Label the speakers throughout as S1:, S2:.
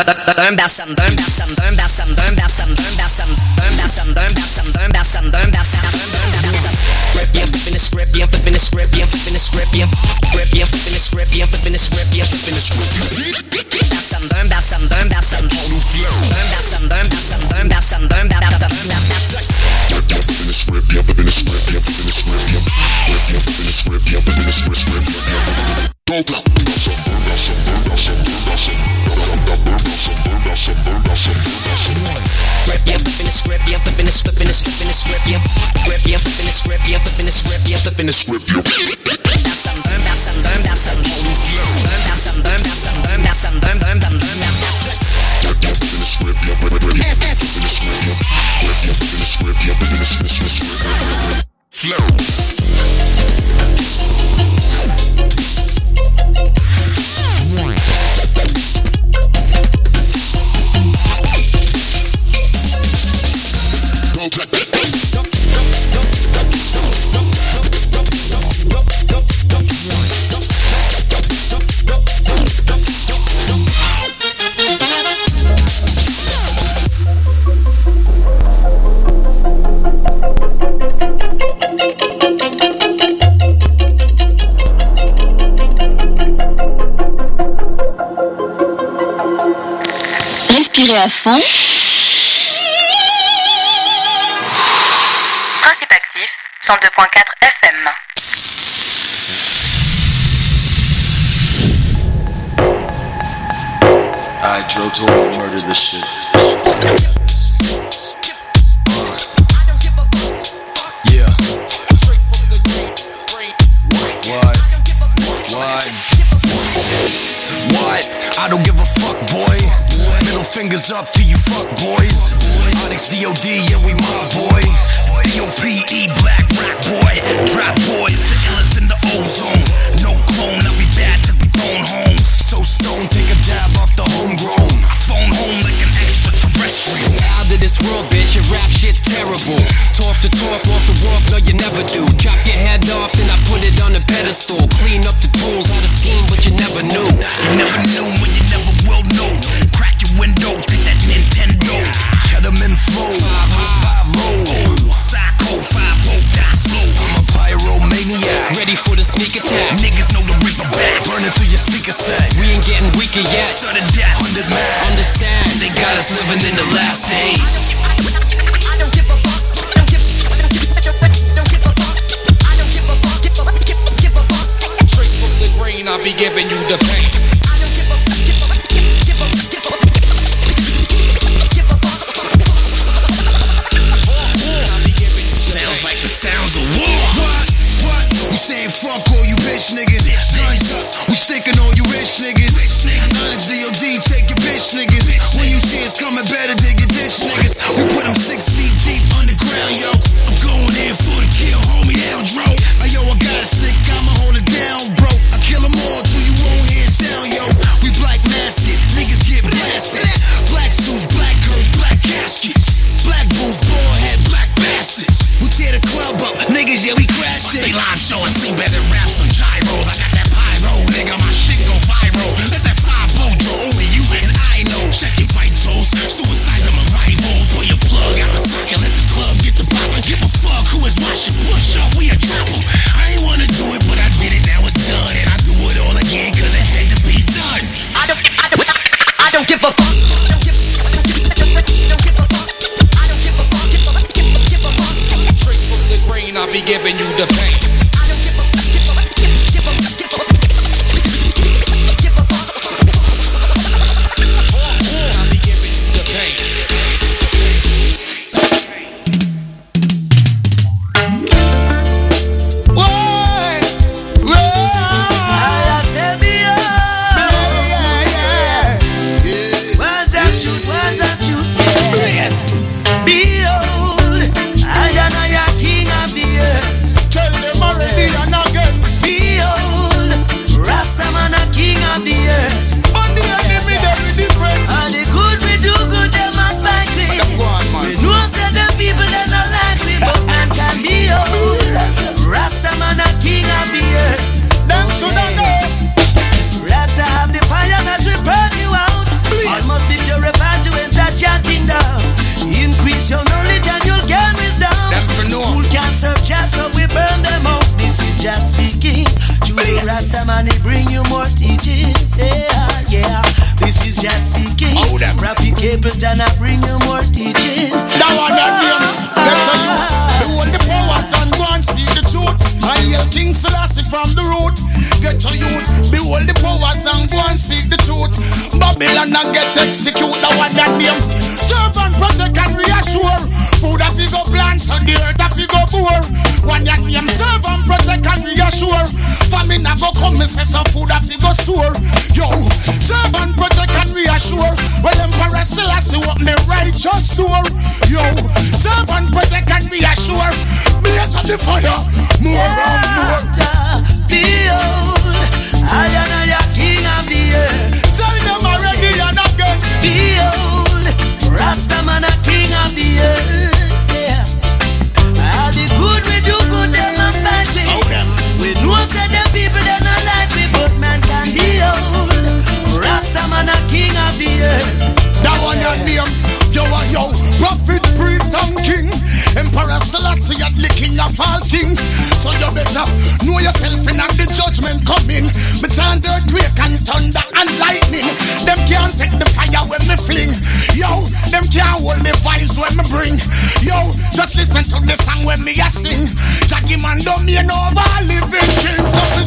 S1: Respirez à fond.
S2: Principe actif, 102.4 FM.
S3: I drove to a murder this shit. Yeah. What? I don't give a fuck, boy. Middle fingers up to you fuck boys. Onyx DOD, yeah, we my boy. DOPE, black rock boy. Drop boys, the illest in the ozone. No clone, I'll be bad to the bone home. So stone, take a dab off the homegrown. Phone home like an extraterrestrial.
S4: Out of this world, bitch, your rap shit's terrible. Talk the talk, walk the walk, no you never do. Chop your head off, then I put it on a pedestal. Clean up the tools, how to scheme, but you never knew.
S3: You never knew, but you never will know. Crack your window, take that Nintendo. Cut them in flow, 5 high, 5 low. Psycho, 5 die slow. I'm a pyromaniac,
S4: Ready for the sneak attack.
S3: niggas know the reaper back. Burning through your speaker set.
S4: We ain't getting weaker yet.
S3: Sudden death, 100 man.
S4: Understand,
S3: They got us living in the last days.
S5: Straight from the grain, I'll be giving you the pain.
S3: Sounds like the sounds of war. What? We saying fuck all you bitch niggas. Guns up, we sticking all you rich niggas. Onyx DOD, take your bitch niggas. When you see us coming, better dig your ditch niggas. We put them 6 feet deep underground, yo. I'm going in for the kill, homie, down, dro. Yo, I got a stick, I'ma hold it down, bro. I kill them all till you won't hear sound, yo. We black masked, niggas get blasted. Black suits, black curves, black caskets. Black bulls, bald head, black bastards. We tear the club up, niggas, yeah, we crashed it. They live show and sing better raps on gyros. I got that pyro, nigga, my shit go viral. Let that fire blow, Joe, only you and I know. Check your vitals, suicide of my rivals. Pull your plug out the socket, let this club get the poppin'. Give a fuck who is watching, push up, we a drop 'em. I ain't wanna do it, but I did it, now it's done. And I do it all again, cause it had to be done.
S6: I don't give a fuck.
S5: Straight from the grain, I'll be giving you the pain. I'll be giving you the pain.
S3: Behold, I am a king of the earth. Tell them already.
S7: are speaking. Rapid cable Jana bring you more teachings.
S3: That one that name. Let tell you. The whole the powers and go and speak the truth. I hear King Selassie from the root. Get to youth. Behold the powers and go and speak the truth. Babylon and get execute. That one that name. Serve and protect and reassure. Food that we go plant so the earth that we go poor. One that name. Serve and protect and reassure. Famine a go come and say some food that we go store. Yo, serve and protect and reassure. Well, Emperor Selassie open the righteous door. Yo, serve and protect and reassure. Blaze up the fire, more and more.
S7: Behold, I am a king of the earth.
S3: Tell them already and again.
S7: Behold, Rastaman a king of the earth. Yeah. All the good we do good, them a fight with. We know say the people they not like me, but man can behold. Rastaman a king of the earth.
S3: That one your name. Yo, prophet, priest and king. Emperor Selassie at the king of all kings. So you better know yourself in the judgment coming. Between the earthquake and thunder and lightning. Them can't take the fire when me fling. Yo, them can't hold the vibes when me bring. Yo, just listen to the song when me a sing. Jackie man don't mean over living king.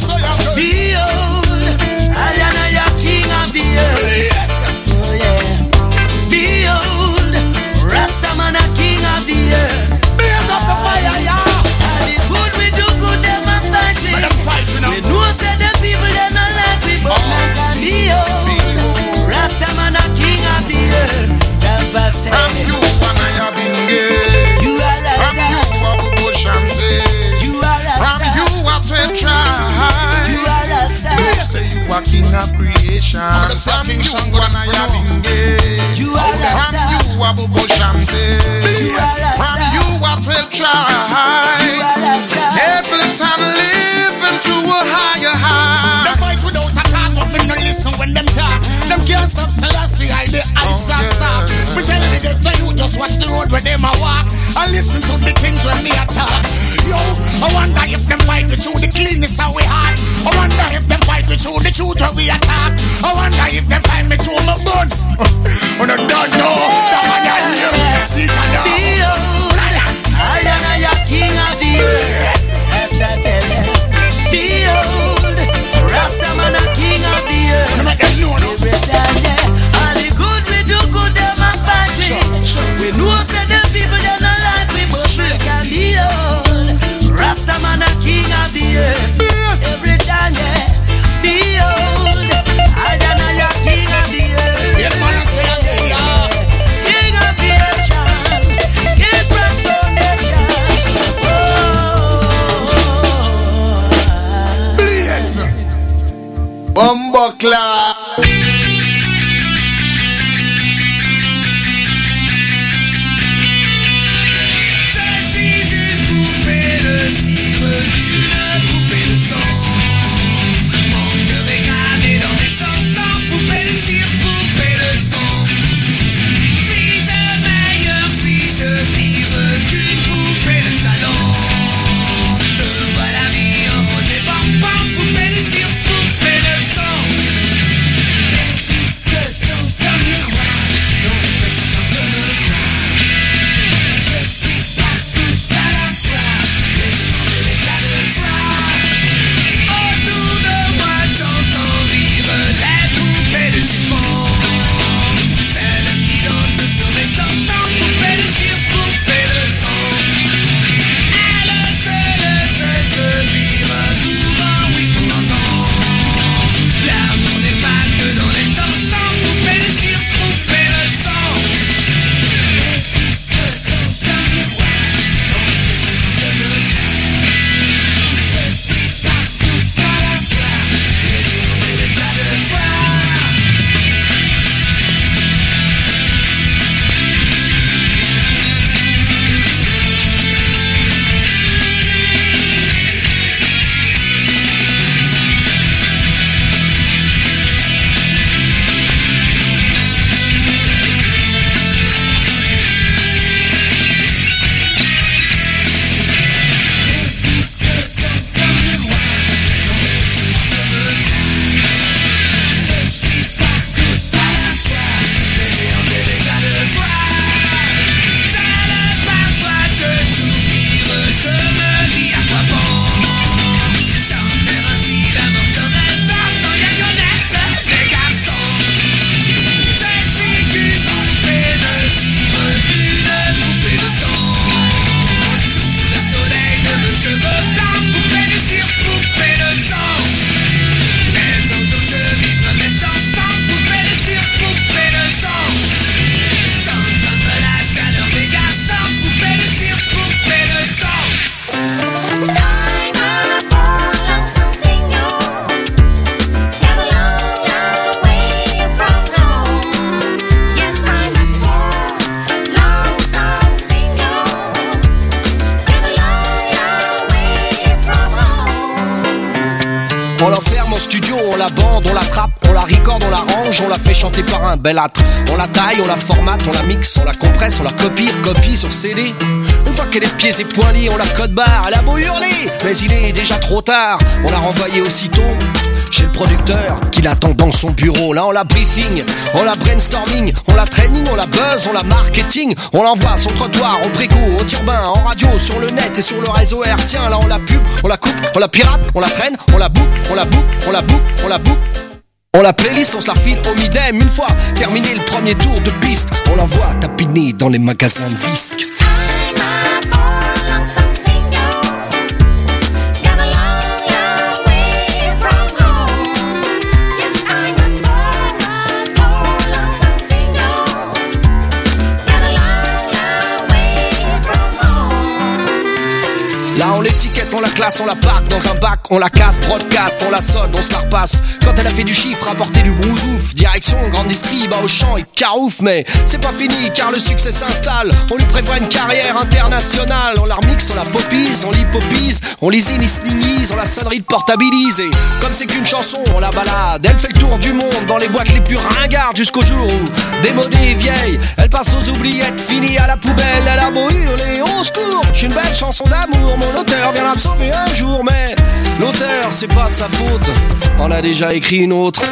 S7: Behold, I am a king of the earth.
S3: Yes.
S7: Oh yeah. Behold, Rastaman a king of the earth.
S3: Blaze up the fire, yeah.
S7: All the good we do good, them a fight with.
S3: Let them fight, you know.
S7: We know say the people they not like we, but man can behold. Rastaman a king of the earth. Papa said,
S3: from you and I have been gay.
S7: You are Rasta.
S3: From you I will push and say.
S7: You are Rasta.
S3: From you I will try.
S7: You are Rasta.
S3: Say you are king of creation. From you and I have been gay.
S7: You are Rasta.
S3: From you I will push and say.
S7: You are Rasta.
S3: From you I will try.
S7: You are Rasta.
S3: Ableton live into a higher high. The voice without a cause, but me no listen when them talk. Them can't stop Selassie, I the heights of stop. Pretend they get to you, just watch the road where them a walk. And listen to the things when me a talk. Yo, I wonder if them fight with you, the cleanness how we heart. I wonder if them fight with you, the truth where we attack. I wonder if them fight me through my bun. I don't know, that one I hear. See it now.
S7: Behold, I am a king of the earth. That's that tell them. Behold, Rastaman a king of the earth. Every time, yeah, all the good we do good, them a fight with. We know say the people they not like we, but we can behold.
S8: On l'enferme en studio, on la bande, on la trappe, on la record, on la range, on la fait chanter par un bel âtre. On la taille, on la formate, on la mixe, on la compresse, on la copie sur CD. Une fois qu'elle est pieds et poings liés, on la code barre, elle a beau hurler, mais il est déjà trop tard. On l'a renvoyée aussitôt chez le producteur qui l'attend dans son bureau. Là on la briefing, on la brainstorming, on la training, on la buzz, on la marketing. On l'envoie sur le trottoir, au préco, au turbin, en radio, sur le net et sur le réseau R. Tiens, là on la pub, on la coupe, on la pirate, on la traîne, on la boucle, on la boucle, on la boucle, on la boucle. On la playlist, on se la refile au midem. Une fois terminé le premier tour de piste, on l'envoie tapiner dans les magasins de disques. Là on l'étiquette, on la classe, on la parque dans un bac, on la casse, broadcast, on la sonne, on se la repasse. Quand elle a fait du chiffre, apporter du brousouf, direction grande distrib, au champ et carouf. Mais c'est pas fini car le succès s'installe. On lui prévoit une carrière internationale. On la remixe, on la popise, on l'hypopise, on l'isinislingise, on la sonnerie de portabilise. Et comme c'est qu'une chanson, on la balade. Elle fait le tour du monde dans les boîtes les plus ringardes jusqu'au jour où, démodée et vieille, elle passe aux oubliettes, finie à la poubelle. Elle a beau hurler au secours, j'suis une belle chanson d'amour. Mon auteur viendra me sauver un jour, mais l'auteur c'est pas de sa faute, on a déjà écrit une autre.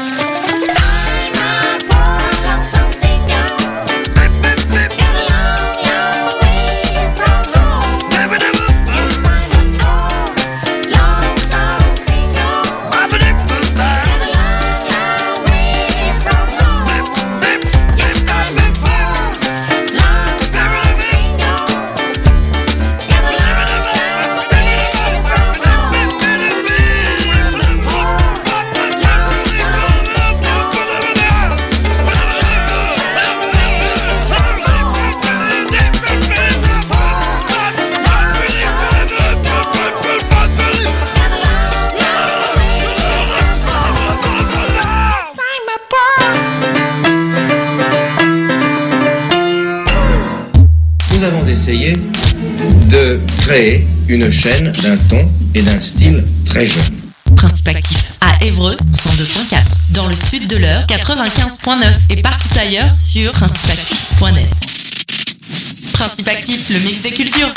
S9: Nous avons essayé de créer une chaîne d'un ton et d'un style très jeune.
S10: Principe actif à Évreux 102.4, dans le sud de l'Eure 95.9 et partout ailleurs sur principeactif.net. Principe actif, le mix des cultures.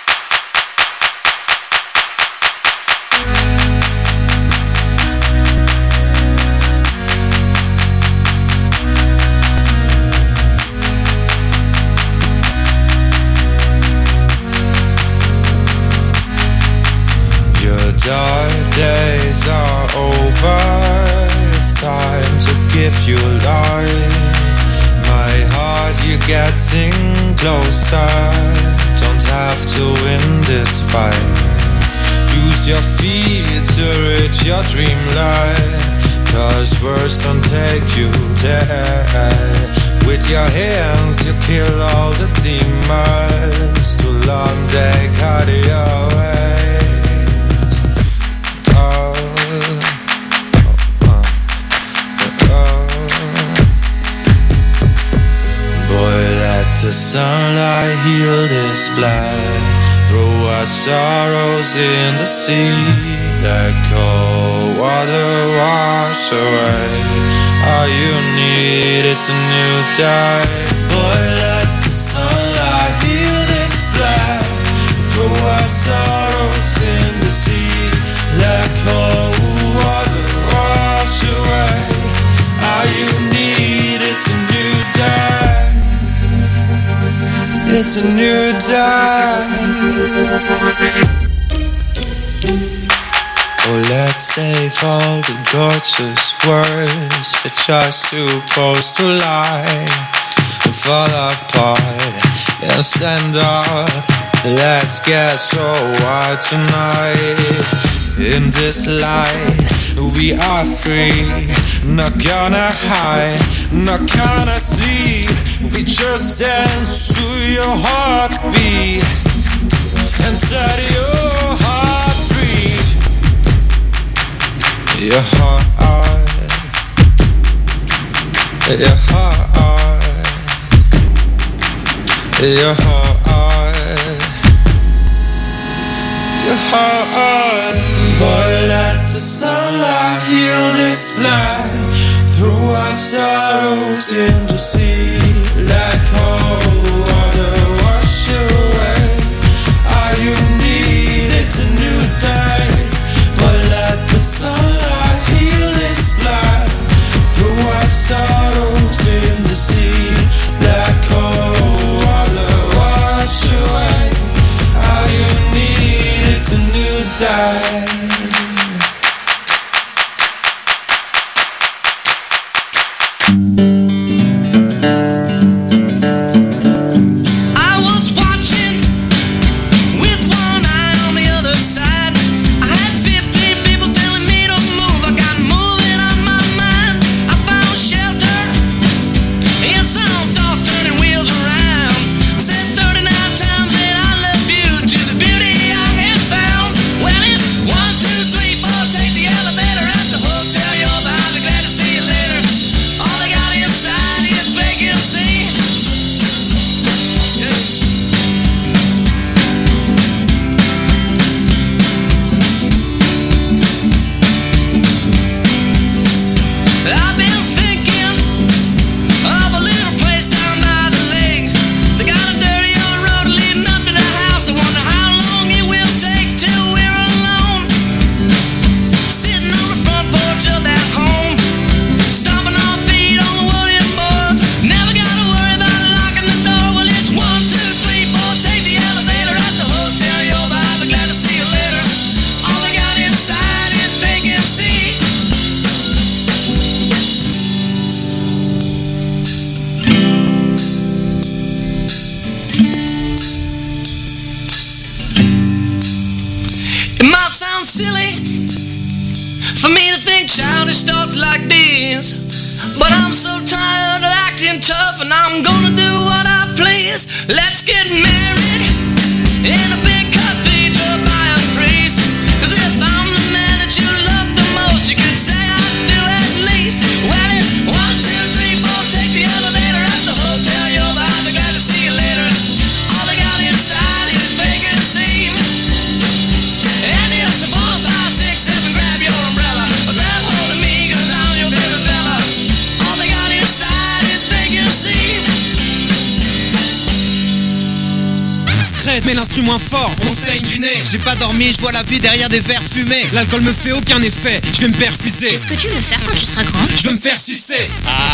S11: Dark days are over, it's time to give you light. My heart, you're getting closer, don't have to win this fight. Use your feet to reach your dreamland, cause words don't take you there. With your hands you kill all the demons, too long they cut your way. Boy, let the sunlight heal this blood. Throw our sorrows in the sea. Let cold water wash away all you need, it's a new day. Boy, let the sunlight heal this blood. Throw our sorrows in the sea. Let cold water wash away all you need, it's a new day. It's a new day. Oh, let's save all the gorgeous words that you're supposed to lie and fall apart and stand up. Let's get so wild tonight. In this light, we are free. Not gonna hide, not gonna sleep. We just dance to your heartbeat and set your heart free. Your heart, your heart, your heart, your heart. Boy, let the sunlight black. Throw our sorrows into sea. Let cold water wash away. All you need is a new day. But let the sunlight heal this blood. Throw our sorrows in the sea. Let cold water wash away. All you need is a new day.
S12: Mais l'instrument fort,
S3: on saigne du nez. J'ai pas dormi, je vois la vie derrière des verres fumés.
S12: L'alcool me fait aucun effet, je vais me perfuser.
S1: Qu'est-ce que tu veux faire quand tu seras grand?
S3: Je veux me faire sucer.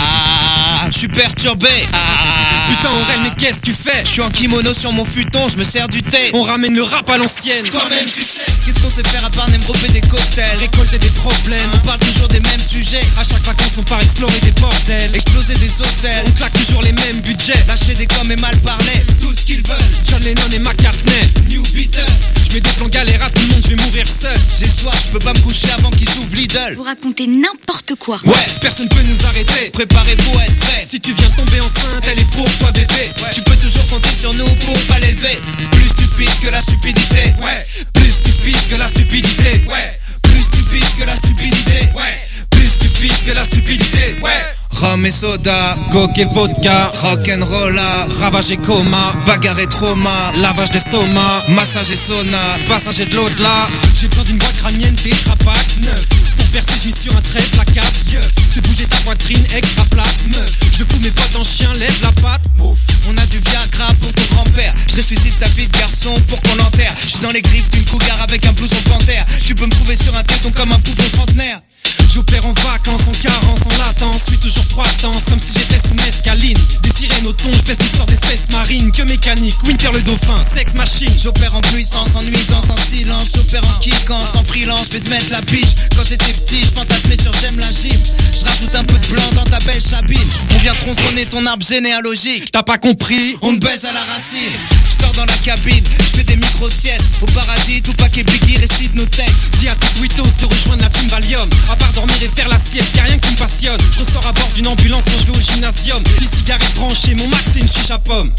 S3: Ah, je suis perturbé.
S12: Putain Aurel, mais qu'est-ce que tu fais?
S3: Je suis en kimono sur mon futon, je me sers du thé.
S12: On ramène le rap à l'ancienne.
S3: Toi-même tu sais. Qu'est-ce qu'on sait faire à part dropper des cocktails?
S12: Récolter des problèmes.
S3: On parle toujours des mêmes sujets.
S12: À chaque vacances on part explorer des bordels.
S3: Exploser des hôtels.
S12: On claque toujours les mêmes budgets.
S3: Lâcher des coms et mal parler. Tout ce qu'ils veulent.
S12: John Lennon et McCartney.
S3: New Beatle.
S12: Je mets des plans galères à tout le monde, je vais mourir seul.
S3: J'ai soif, je peux pas me coucher avant qu'ils ouvrent Lidl.
S1: Vous racontez n'importe quoi.
S3: Ouais,
S12: personne peut nous arrêter.
S3: Préparez-vous à être prêts.
S12: Si tu viens tomber enceinte, elle est pour toi bébé.
S3: Ouais. Tu peux toujours compter sur nous pour pas l'élever. Plus stupide que la stupidité.
S12: Ouais, plus stupide que la stupidité.
S3: Ouais, plus stupide que la stupidité.
S12: Ouais, plus stupide que la stupidité.
S3: Ouais. Rhum et soda,
S12: coke et vodka,
S3: rock'n'rolla,
S12: ravage et coma,
S3: bagarre et trauma,
S12: lavage d'estomac,
S3: massage et sauna,
S12: passage et de l'au-delà. J'ai besoin d'une boîte crânienne, Tetra Pak, neuf. Pour percer, je mis sur un trait, placard, yeuf. Fais bouger ta poitrine, extra plate, meuf. Je pousse mes potes en chien, lève la patte, ouf.
S3: On a du Viagra pour ton grand-père. Je ressuscite ta vie de garçon pour qu'on l'enterre. Je suis dans les griffes d'une cougar avec un blouson panthère. Tu peux me trouver sur un téton comme un poupon trentenaire.
S12: J'opère en vacances, en carence, en latence. Suis toujours 3 danses, comme si j'étais sous mescaline. Des sirènes au thon, j'pèse toutes sortes d'espèces marines. Que mécanique, Winter le dauphin, sex machine.
S3: J'opère en puissance, en nuisance, en silence. J'opère en kickant, sans freelance. J'vais te mettre la biche. Quand j'étais petit, j'fantasmais sur j'aime la gym. J'rajoute un peu de blanc dans ta belle chabine. On vient tronçonner ton arbre généalogique.
S12: T'as pas compris?
S3: On te baise à la racine. J'dors dans la cabine, j'fais des micro-siestes. Au paradis, tout paquet Biggie récite nos textes.
S12: Dis à tout Witos de rejoindre la team Valium. À part dormir et faire la sieste, y'a rien qui me passionne. Je ressors à bord d'une ambulance quand je vais au gymnasium. Les cigarettes branchées, mon max c'est une chicha pomme.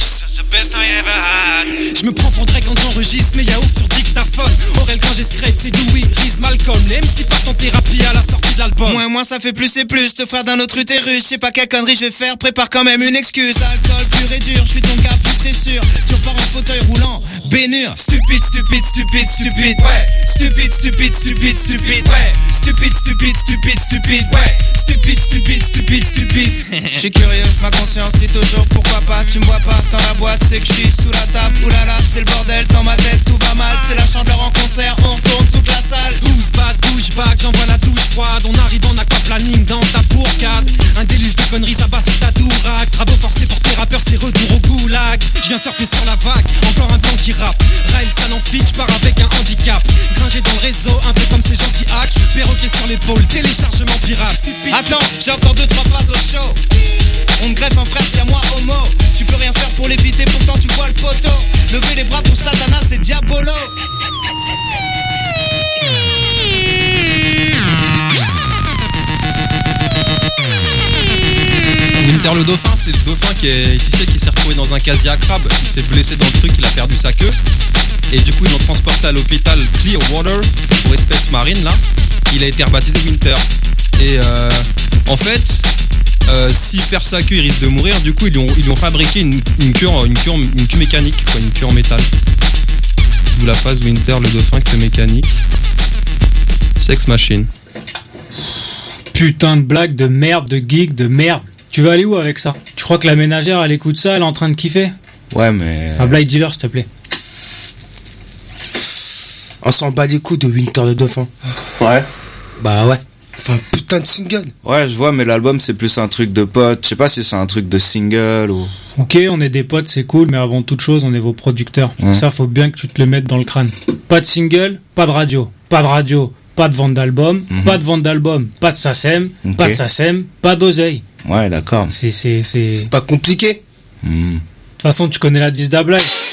S12: Je me prends pour Drake quand j'enregistre, mais yaourt sur dictaphone. Aurel quand j'ai scrape, c'est Dewey, Riz, Malcolm. Les MC partent en thérapie à la sortie de l'album.
S3: Moins ça fait plus et plus, te frère d'un autre utérus. Je sais pas quelle connerie je vais faire, prépare quand même une excuse. Alcool pur et dur, je suis ton gars plus très sûr. Tu repars en fauteuil roulant, bénure. Stupide, stupide, stupide, stupide. Ouais. Stupide, stupide, stupide, stupide. Ouais. Stupide, stupide, stupide, stupide. Ouais. suis curieux, ma conscience dit toujours pourquoi pas. Tu me vois pas dans la boîte, c'est que je suis sous la table. Oulala, c'est le bordel dans ma tête, tout va mal. C'est la chandeleur en concert, on retourne toute la salle.
S12: 12 battes, douche-back, j'envoie la douche froide. On arrive en aquaplaning dans ta bourgade. Un déluge de conneries, ça bat sur ta dourac. Travaux forcés pour tes rappeurs, c'est retour au goulag. Je viens surfer sur la vague, encore un blanc qui rappe. Rail, ça n'en fit, j'pars avec un handicap. Gringé dans le réseau, un peu comme ces gens qui hack. Perroquet sur l'épaule, téléchargement pirate. Stupide.
S3: Attends, j'ai encore 2-3 phrases au show. On te greffe un frère, c'est à moi homo. Tu peux rien faire pour l'éviter, pourtant tu vois le poteau. Lever les bras pour Satana, c'est Diabolo.
S13: Winter le dauphin, c'est le dauphin qui s'est retrouvé dans un casier à crabe. Il s'est blessé dans le truc, il a perdu sa queue. Et du coup ils l'ont transporté à l'hôpital Clearwater pour espèces marines là. Il a été rebaptisé Winter. Et en fait, s'il perd sa queue, il risque de mourir. Du coup ils lui ont fabriqué une queue mécanique, quoi, une queue en métal. D'où la phase Winter le dauphin, queue mécanique. Sex machine.
S14: Putain de blague de merde, de geek, de merde. Tu vas aller où avec ça? Tu crois que la ménagère elle écoute ça, elle est en train de kiffer?
S15: Ouais mais...
S14: Un Black Dealer s'il te plaît.
S15: On s'en bat les couilles de Winter le dauphin.
S16: Ouais.
S15: Bah ouais. Enfin putain de single.
S16: Ouais je vois mais l'album c'est plus un truc de pote. Je sais pas si c'est un truc de single ou...
S14: Ok, on est des potes, c'est cool, mais avant toute chose, on est vos producteurs.
S16: Ouais.
S14: Ça, faut bien que tu te le mettes dans le crâne. Pas de single, pas de radio. Pas de radio, pas de vente d'album. Pas de vente d'album, pas de SACEM.
S15: Ok.
S14: Pas de SACEM, pas d'oseille.
S16: Ouais d'accord.
S14: C'est
S15: pas compliqué.
S14: De toute façon, tu connais la 10 d'Ablaye.